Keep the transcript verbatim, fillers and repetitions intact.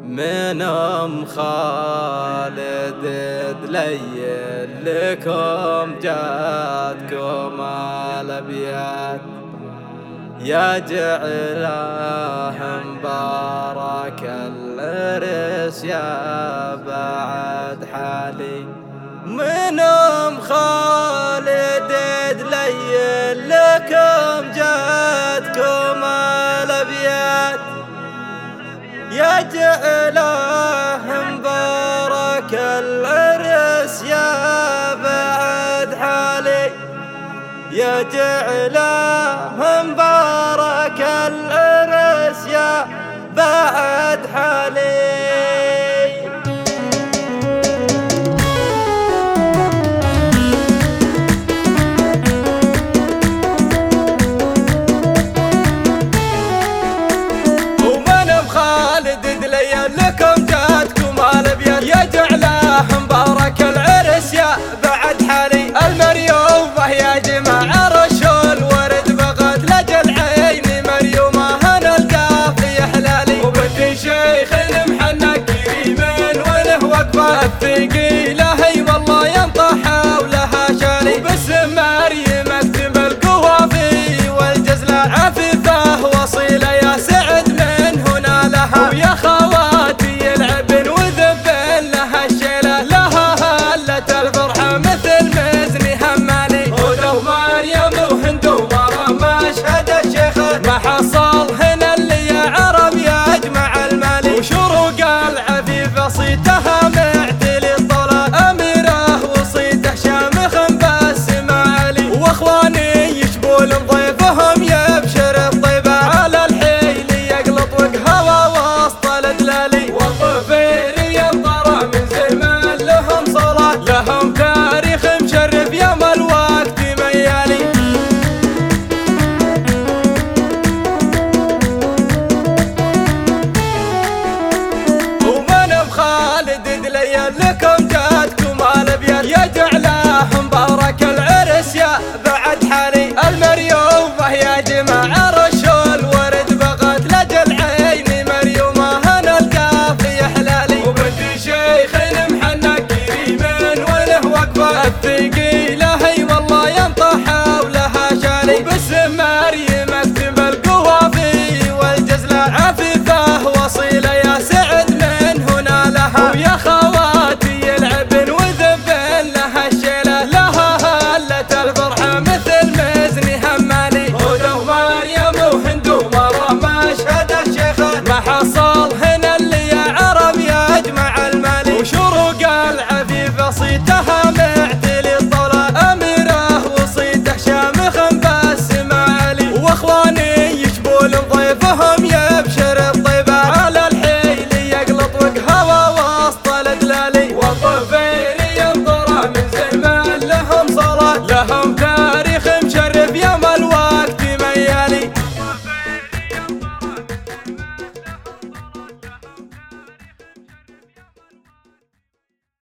من ام خالد دليل لكم جاتكم الابيات يا جعله مبارك العرس يا بعد حالي. من ام خالد دليل لكم جاتكم الابيات يا جعله مبارك العرس يا بعد حالي. يا جعله مبارك العرس يا بعد حالي. لكم جاتكم الابيات يا جعله مبارك العرس يا بعد حالي. المريومه يا جماعه رشوا الورد بغت لجل عيني مريومه انا القاه في حلالي. وبنت شيخ محنى كريم وله وقفه الثقيله اي والله ينطح حولها شالي. وباسم مريم اكتب القوافي والجزله عفيفه وصيله يا سعد من هنا لها. ويا صيتها معتلي الطلا أميرة وصيته شامخ باسم علي. واخواني يشبون ضيفهم يبشر الطيبة على الحيل يقلط وقهوى وسط الدلالي. والظفير ينطر من زمان لهم صلاة لهم تاريخ مشرف يوم الوقت ميالي. لكم جاتكم الابيات يا جعله مبارك العرس يا بعد حالي. المريومه يا جماعه رشوا الورد بغت لجل عيني مريومه انا القاه في حلالي. وبنت شيخ محنى كريم وله وقفه الثقيله اي والله ينطح حولها شالي. وباسم مريم اكتب القوافي والجزله عفيفه وصيله